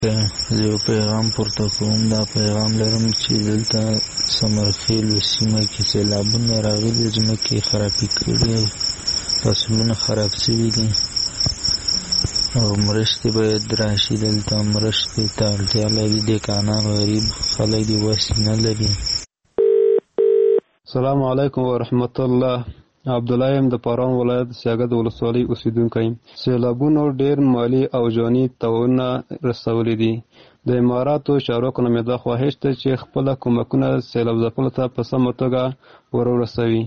زه یو پیغام پورته کوم. دا پیغام لرم چې دلته سمرخیل سیمه کې سیلابونه راغلي، ځمکې خرابې کړي، فصلونه خراب شوي دي او مرستې باید راشي. دلته مرستې ته اړتیا لري، دیکانان غریب خلک دي، وس نه لري. السلام علیکم ورحمت الله. عبدالله یم د پاران ولایت سیاګد ولسوالۍ اوسیدونکی. سیلابونو ډیر مالی او جاني تاوانونه رسولي دي. د اماراتو چارواکو نه مې دا خواهش ده چې خپله کومکونه سیلاب ځپلو ته په سمه توګه ورسوي.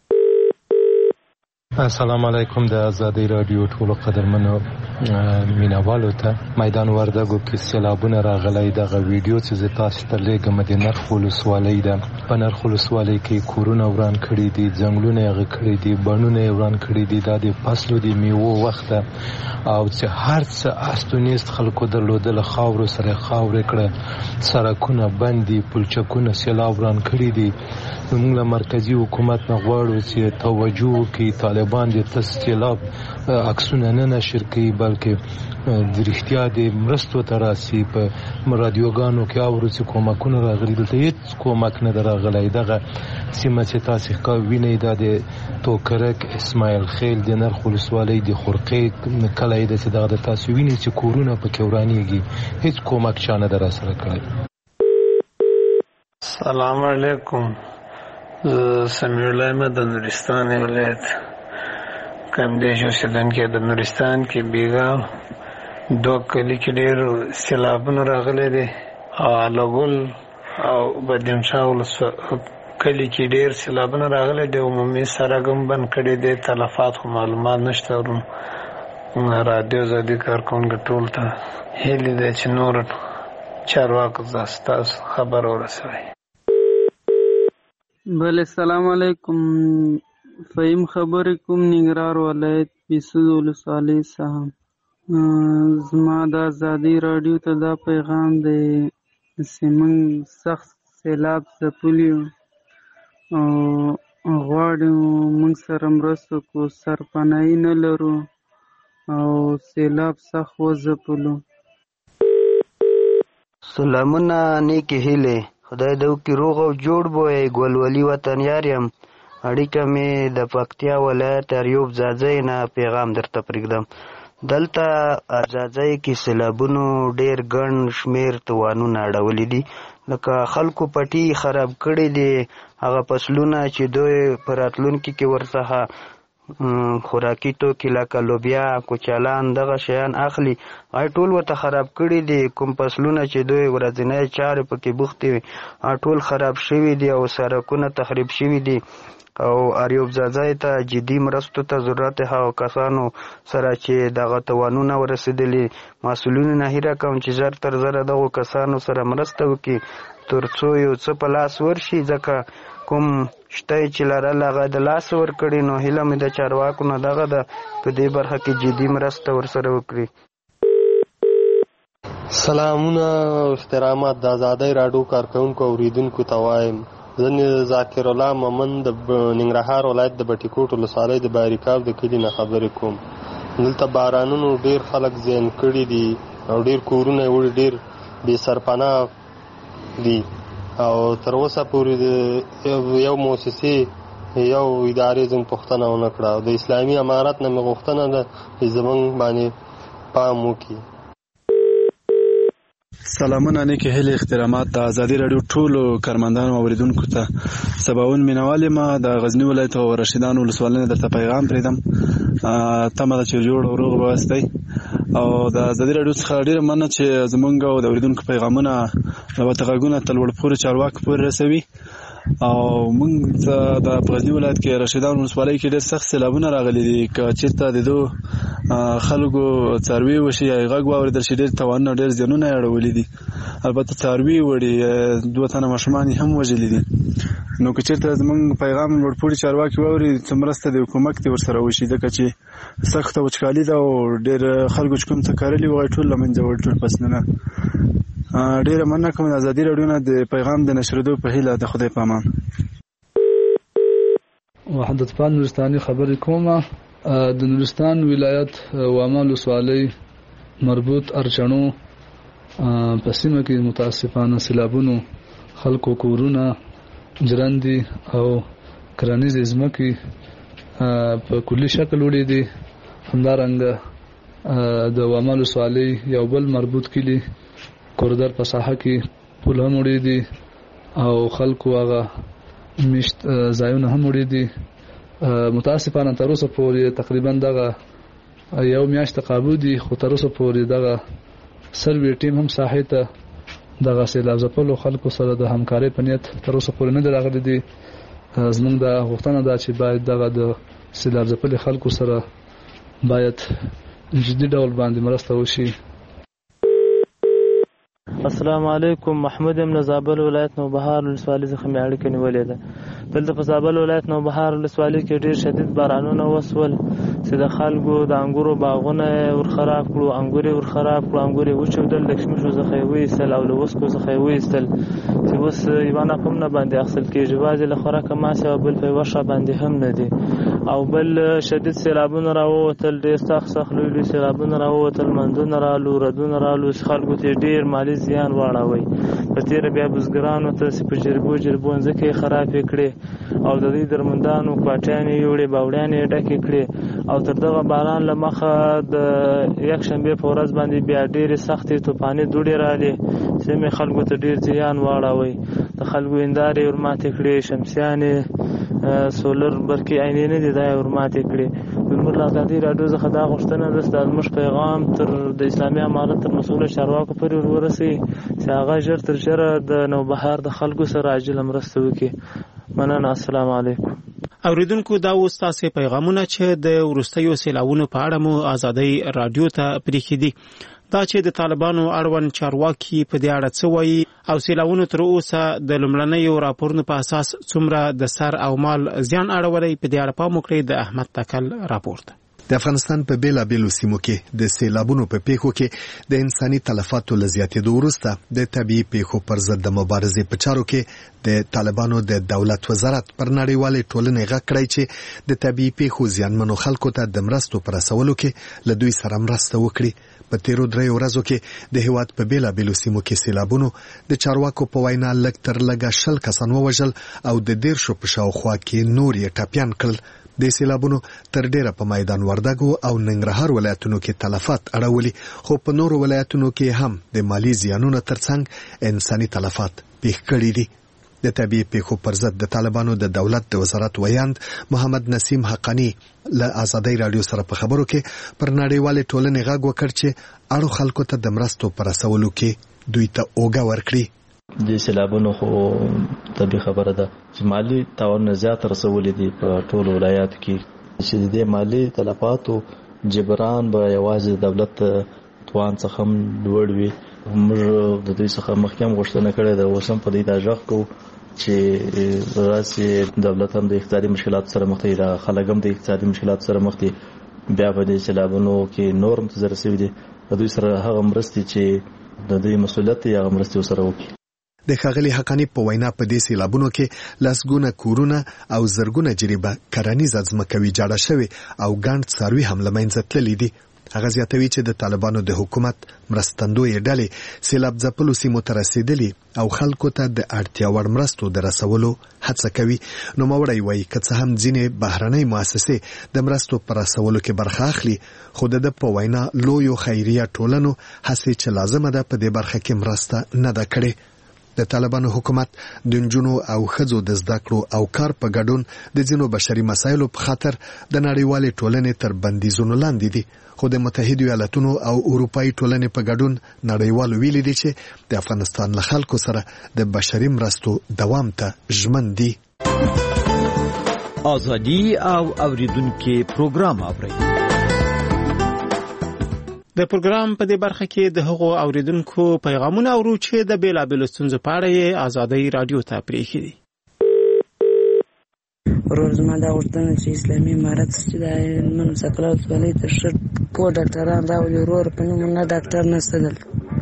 السلام علیکم. د ازادۍ راډیو ټولو قدرمنو مینوالو ته میدان وردګو کې سیلابونه راغلی. دغه ویډیو چې زه تاسو ته لیږم د نرخ ولسوالۍ ده. په نرخ ولسوالۍ کې کورونه وران کړي دي، ځنګلونه یې غږ کړي دي، بڼونه یې وران کړي دي. دا د فصلو د میوو وخت ده او چې هر څه استونیست خلکو درلودله خاورو سره خاورې کړه، سړکونه بند دي، پلچکونه سیلاب وران کړي دي. موږ له مرکزي حکومت نه غواړو چې توجه وکړي، طالبان د سیلاب عکسونه نه نشر کوي بلکې د رښتیا د مرستو ته راسي. په رادیوګانو کې اورو چې کومکونه راغلي، دلته هېڅ کومک نه ده راغلی. دغه سیمه چې تاسې وینئ دا د توکرک اسماعیل خیل د نرخ ولسوالۍ د خرقې کلی ده چې دغه د تاسې وینئ چې کورونه پکې ورانېږي، هېڅ کومک چا نه ده راسره کړی. السلام علیکم. زه سمیع الله یم د نورستان ولایت کامدیش اوسېدونکی. د نورستان کې بیګا دوه کلي کې ډېر سیلابونه راغلي دي او الګل او بدینشاه کلي کې ډېر سیلابونه راغلي دي. عمومي سړک هم بند کړی دی. تلفات خو معلومات نشته. رادیو ازادي کارکوونکو ټول ته هیلې ده چې نور چارواکو ستاسو خبر ورسوي. بله السلام علیکم. فهیم خبرې کوم ننګرهار ولایت بیسود ولسوالۍ څخه. زما د ازادۍ راډیو ته دا پیغام دی چې موږ سخت سیلاب ځپلي او غواړو موږ سره مرسته کو، سرپناهي نه لرو او سیلاب سخت وځپلو. سلامونه، نیکې هیلې. خدای دې وکړي روغ او جوړ بوی. ګلولي وطن یار یم. اړیکه مې د پکتیا ولایت ایوب ځاځی نه پیغام درته پرېږدم. دلته ځاځی کې سیلابونو ډېر ګڼ شمېر توانونه اړولي دي، لکه خلکو پټي خراب کړي دي. هغه فصلونه چې دوی په راتلونکي کې ورڅخه خوراکي توکي لکه لوبیا، کوچالان، دغه شیان اخلي، هغه ټول ورته خراب کړي دي. کوم فصلونه چې دوی ورځنی چارې پکې بوختې وي ټول خراب شوي دي او سړکونه تخریب شوي دي. او ایوب ځاځی ته جدي مرستو ته ضرورت هغو کسانو سره چې دغه توانونه ورسېدلي. مسؤلینو نه هیله کوم چې زر تر زره دغو کسانو سره مرسته وکړي تر څو یو څه په لاس ورشي، ځکه کوم شته چې لرل هغه د لاس ورکړي. نو هیله مې د چارواکو نه دغه ده په دې برخه کې جدي مرسته ورسره وکړي. سلامونه او احترامات. د ازادۍ راډیو کارکوونکو اوریدونکو ته وایم، زه ذاکر الله مومن د ننګرهار ولایت د بټي کوټ ولسوالۍ د باریکاب د کلي نه خبرې کوم. دلته بارانونو ډېر خلک زیان کړي دي او ډېر کورونه یې وړي، ډېر بې سرپناه دي او تر اوسه پورې یو مؤسسې یو ادارې زموږ پوښتنه ونه کړه. د اسلامي امارت نه مې غوښتنه ده چې زموږ باندې پام وکړي. سلامونه، نیکې هیلې، احترامات. د ازادۍ راډیو ټولو کارمندانو او اوریدونکو ته سباون مینوال یم. د غزني ولایت او رشیدان ولسوالۍ نه درته پیغام پرېږدم. تمه ده چې جوړ او روغ به اوسئ. او د ازادۍ راډیو څخه ډېره مننه چې زمونږ او د اوریدونکو پیغامونه البته غږونه تر لوړ پورې چارواکو پورې رسوي. او موږ د غزني ولایت کې رشیدان ولسوالۍ کې ډېر سخت سیلابونه راغلي دي. که چېرته د دو خلکو څاروي وشي یا غږ واورېدل شي ډېر تاوانونه ډېر زیانونه یې اړولي دي. البته څاروي وړي، 2 تنه ماشومان یې هم وژلي دي. نو که چېرته زموږ پیغام لوړپوړي چارواکي واوري څه مرسته دی کومک دی ورسره وشي، ځکه چې سخته وچکالي ده او ډېر خلکو چې کوم څه کرلي وو ټول له منځه وړي، ټول فصلونه. ډېره مننه کوم د ازادي راډیو نه د پیغام د نشرېدو په هیله. د خدای په امان. وحدت پال نورستاني خبرې کومه. د نورستان ولایت واما ولسوالۍ مربوط ارچڼو په سیمه کې متاسفانه سیلابونو خلکو کورونه جرندي او کرنیزې ځمکې په کلي شکل وړي دي. همدارنګه د وامل ولسوالۍ یو بل مربوط کلي کوردر په ساحه کې پل هم وړي دي او خلکو هغه مشت ځایونه هم وړي دي. متاسفانه تر اوسه پورې تقریبا دغه یو میاشت قابو دي، خو تر اوسه پورې دغه سروې ټیم هم ساحې ته دغه سیلاب ځپلو خلکو سره د همکارۍ په نیت تر اوسه پورې نه دی راغلی دي. زموږ د غوښتنه ده چې باید دغه د سیلاب ځپلي خلکو سره باید جدي ډول باندې مرسته وشي. السلام علیکم. محمود یم له زابل ولایت نوبهار ولسوالۍ څخه مې اړیکه نیولې ده. دلته په زابل ولایت نوبهار ولسوالۍ کې ډېر شدید بارانونه وسول چې د خلکو د انګورو باغونه ورخراب کړو، انګور یې ورخراب کړو، انګور یې وچودل، له کشمشو څخه یې وایستل او له وسکو څخه یې وایستل چې اوس یوه نفع هم نه باندې اخیستل کېږي. بعضې له خوراکه ماسې او بل په یوه ښه باندې هم نه دي. او بل شدید سیلابونه راووتل، ډېر سخت سخت لوی لوی سیلابونه راووتل، منځونه رالو، ردونه رالو، خلکو ته ډېر مالي زیان واړوي. په تېره بیا بزګرانو ته چې په جربو ځمکې یې خرابې کړې او د دوی درمندانو کوټیانې یې وړې، باوړیانې یې ډکې کړې. او تر دغه باران له مخه د یکشنبې په ورځ باندې بیا ډېرې سختې طوفاني دوړې رالې چې مې خلکو ته ډېر زیان واړوي. د خلکو هندارې یې ورماتې کړې، شمسیانې سولر برقي عینې نه دي، دا یې ورماتې کړې. زموږ له ازادي راډیو څخه دا غوښتنه ده چې دا زموږ پیغام تر د اسلامي امارت تر مسؤلو چارواکو پورې ورسوي چې هغه ژر تر ژره د نوبهار د خلکو سره عاجله مرسته وکړي. مننه. السلام علیکم. اوریدونکو، دا اوس تاسې پیغامونه چې د وروستیو سیلابونو په اړه مو ازادي راډیو ته پرېښي دي. دا چې د طالبانو اړوند چارواکي په دې اړه څه وایي او سیلابونو تر اوسه د لومړنیو راپورونو په اساس څومره د سر او مال زیان اړولی، په دې اړه پام وکړئ. د احمد تکل راپورټ. د افغانستان په بیلابیلو سیمو کې د سیلابونو په پیښو کې د انساني تلفاتو له زیاتېدو وروسته د طبیعي پیښو پر ضد د مبارزې په چارو کې د طالبانو د دولت وزارت پر نړیوالې ټولنې غږ کړی چې د طبیعي پیښو زیانمنو خلکو ته د مرستو په رسولو کې له دوی سره مرسته وکړي. په تیرو 3 ورځو کې د هیواد په بیلابیلو سیمو کې سیلابونو د چارواکو په وینا لږ تر لږه 20 کسان ووژل او د 10 په شاوخوا کې نور یې ټپیان کړل. د سیلابونو تر ډیره په میدان وردګو او ننګرهار ولایتونو کې تلفات اړولي، خو په نورو ولایتونو کې هم د مالی زیانونو ترڅنګ انساني تلفات پیښ کړي دي. د طبیعي پیښو پر ضد د طالبانو د دولت د وزارت ویاند محمد نسیم حقانی له ازادي راډیو سره په خبرو کې پر نړیوالې ټولنې غږ وکړ چې اړو خلکو ته د مرستو پر رسولو کې دوی ته اوګه ورکړي. د سیلابونو خو طبیعي خبره ده چې مالی تاوان زیات رسولې دي په ټولو ولایاتو کې چې د مالی تلفاتو جبران به یوازې دولت توان څخه لوړ وي. موږ د دوی څخه مخکې هم غوښتنه کړې ده، اوس هم په دې ځاږ کو چې راسي دولت هم د اقتصادي مشکلات سره مخ دی، خلک هم د اقتصادي مشکلات سره مخ دي. بیا په دې سیلابونو کې نور متضرر شوي دي، د دوی سره هغه مرستې چې د دوی مسؤلیت یې هغه مرستې سره وکړي. د ښاغلي حقانی په وینا په دې سیلابونو کې لسګونه کورونه او زرګونه جریبه کرنیزه ځمکه ویجاړه شوې او ګڼ څاروي هم له منځه تللي دي. هغه زیاتوي چې د طالبانو د حکومت مرستندویې ډلې سیلاب ځپلو سیمو ته رسېدلي او خلکو ته د اړتیا وړ مرستو د رسولو هڅه کوي. نوموړی وایي که څه هم ځینې بهرنۍ مؤسسې د مرستو په رسولو کې برخه اخلي، خو د ده په وینا لویو خیریه ټولنو هڅې چې لازمه ده په دې برخه کې مرسته نه ده کړې. د طالبانو حکومت د نجونو او ښځو د زده کړو او کار په ګډون د ځینو بشري مسایلو په خاطر د نړیوالې ټولنې تر بندیزونو لاندې دي، خو د متحدو ایالاتونو او اروپایي ټولنې په ګډون نړیوالو ویلي دي چې د افغانستان له خلکو سره د بشري مرستو دوام ته ژمن دي. ازادي او اوریدونکو پروګرام اوري. د پروګرام په دې برخه کې د هغو اوریدونکو پیغامونه اورو چې د بیلابیلو ستونزو په اړه یې ازادي راډیو ته پرېښي دي. ورور زما دا غوښتنه چې اسلامي امارت چې د هلمند سکله ولسوالۍ ته ښه پوه ډاکټران راولي، ورور په نوم نه ډاکټر نشته دلته.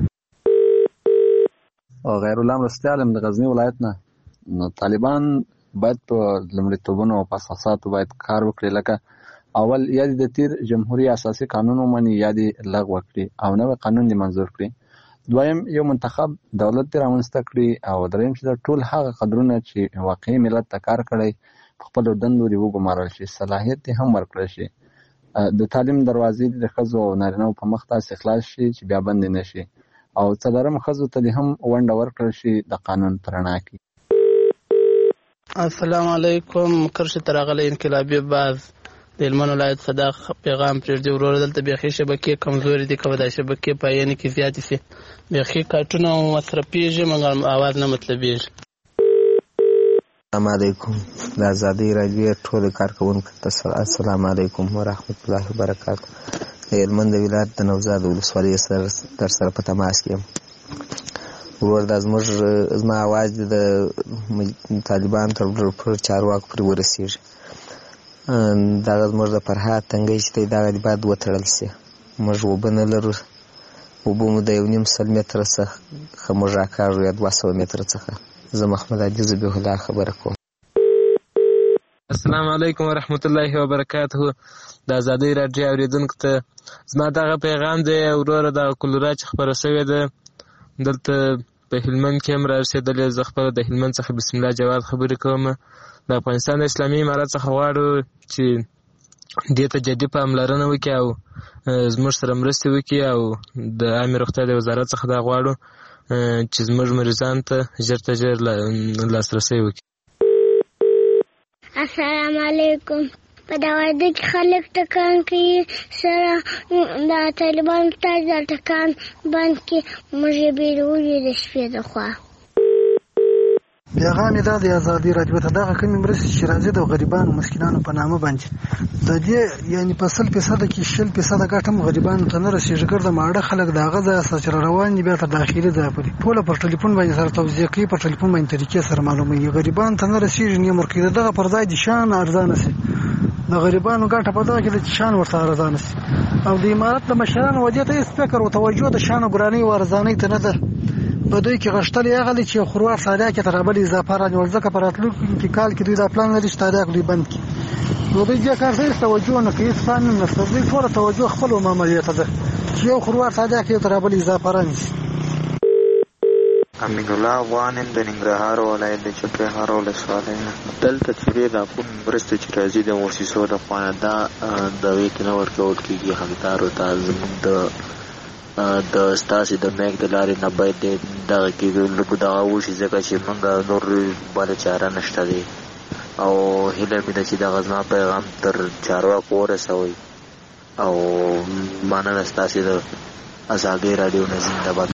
غیر الله مرستې عالم د غزني ولایت نه. نو طالبان باید په لومړیتوبونو او په اساساتو باید کار وکړي، لکه اول یا د تیر جمهوریت اساسي قانون ومني یا د لغوه کړي او نوی قانون دې منظور کړي. دویم یو منتخب دولت دې رامنځته کړي او دریم چې ټول هغه قدرونه چې واقعي ملت ته کار کړی په خپلو دندو دې وګمارل شي، صلاحیت دې هم ورکړل شي، د تعلیم دروازې د ښځو او نارینه‌و په مخ داسې خلاص شي چې بیا بندې نه شي، او څلورم ښځو ته دې هم ونډه ورکړل شي د قانون په رڼا کې. السلام علیکم. کرښې ته راغلی انقلابي باز د هلمند ولایت څخه دا پیغام پرېږدي. وروره دلته بیخي شبکې کمزورې دي، که به دا شبکې پایانې کې زیاتې شي بیخي کاټونه مصرفېږي مګر اواز نه مطلبېږي. السلام علیکم. د ازادۍ راډیو ټولو کارکوونکو ته السلام علیکم ورحمت الله وبرکاته. د هلمند ولایت د نوزاد ولسوالۍ در سره په تماس کې یم. ورور دا زما اواز د طالبان تر چارواکو پورې ورسېږي. دغه زموږ د فرهاد تنګی چې دی دغه دې باید وتړل شي. موږ اوبه نه لرو، اوبه مو د 1.5 متره څخه موږ راکاږو یا 200 متره څخه. زه محمد عادل ذبیح الله خبره کوم. السلام علیکم ورحمت الله وبرکاته. د ازادۍ راډیو اورېدونکو ته زما دغه پیغام دی. وروره دغه کولرا چې خپره شوې ده دلته په هلمند کې هم رارسېدلې. زه خپله د هلمند څخه بسم الله جواد خبرې کوم. د افغانستان د اسلامي امارت څخه غواړو چې دې ته جدي پاملرنه وکړي او زموږ سره مرستې وکړي، او د عامې روغتیا د وزارت څخه دا غواړو چې زموږ مریضانو ته ژر تر ژر لاسرسی وکړي. السلام علیکم. په دا واده کې خلک ټکان کوي سره د طالبانو تاج د ټکان بند کې موږ یې بیرولي د شپې د خوا. پیغام دا د ازادۍ راډیو ته دغه کومې مرستې چې راځي د غریبانو مسکینانو په نامه باندې د دې یعنې په 100% کې 60% ګټه هم غریبانو ته نه رسېږي. ګرده ماړه خلک د هغه ځایه څخه چې روان دي بیا تر داخلي ځایه پورې ټوله پر ټلیفون باندې سره توضیح کوي، پر ټلیفون باندې طریقې سره معلوموي. غریبانو ته نه رسېږي نه ورکوي. د دغه پر ځای د شان ارزانه شي، د غریبانو ګټه په دغه کې د شان ورته ارزانه شي. او د امارت د مشرانو ودې ته هېڅ فکر او توجه د شان او ګرانۍ او ارزانۍ ته نه ده. په دوی کې غشتلې هغه دی چې خروار ساده کې تر بل اضافه راځي، ځکه په راتلونکي کې کال کې دوی دا پلان لري چې تاریخ دوی بند کړي. نو دوی دې کار ته توجه نه کوي، هېڅ پلان نه لري. دوی ټوله توجه خپل ماموریت ته ده چې یو خروار ساده کې تر بل اضافه راځي. امین الله افغان د ننګرهار ولایت د چپرهار ولسوالۍ نه. دلته چې دا کوم مرستې چې راځي د موسسو لخوا دا د ویې نه ورکول کېږي حقدارو ته. زموږ د ستاسې د میک د لارې نه باید دغه کې لږ دغه وشي، ځکه چې موږ نور بله چاره نشته دی. او هیله مې ده چې دغه زما پیغام تر چارواکو ورسوئ. او مننه ستاسې د ازادۍ راډیو نه. زنده باد.